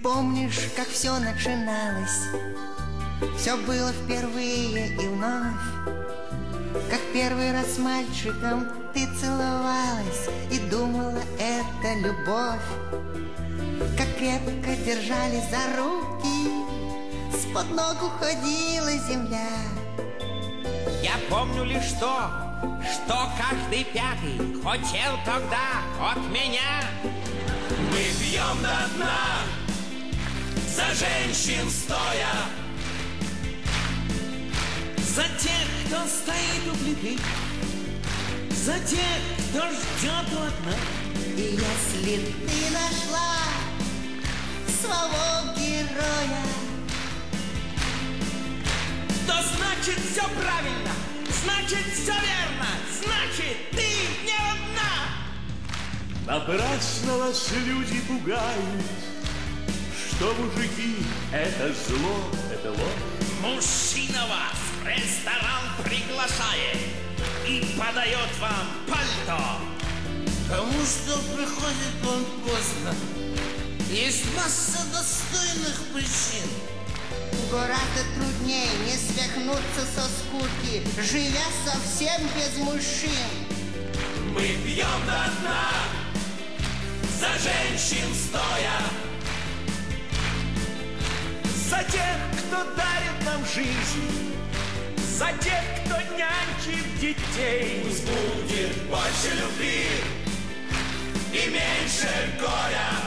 помнишь, как все начиналось? Все было впервые и вновь. Как первый раз с мальчиком ты целовалась и думала, это любовь. Как крепко держались за руки, с-под ног уходила земля. Я помню лишь то, что каждый пятый хотел тогда от меня. Мы пьем до дна, за женщин стоя, За тех, кто стоит у плиты, за тех, кто ждет у окна. И если ты нашла своего героя, то значит все правильно, значит все верно, значит ты не одна. Напрасно вас люди пугают, что мужики — это зло, это ложь. Мужчина вас в ресторан приглашает и подает вам пальто. Потому что приходит он поздно. Есть масса достойных причин. гораздо труднее не свихнуться со скуки, живя совсем без мужчин. Мы пьем до дна, за женщин стоя, За тех, кто дарит нам жизнь, за тех, кто нянчит детей. пусть будет больше любви и меньше горя.